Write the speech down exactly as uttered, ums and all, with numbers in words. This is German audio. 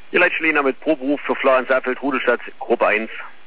Ihr Leitschliner mit Proberuf für Florian Saalfeld, Rudelstadt, Gruppe eins.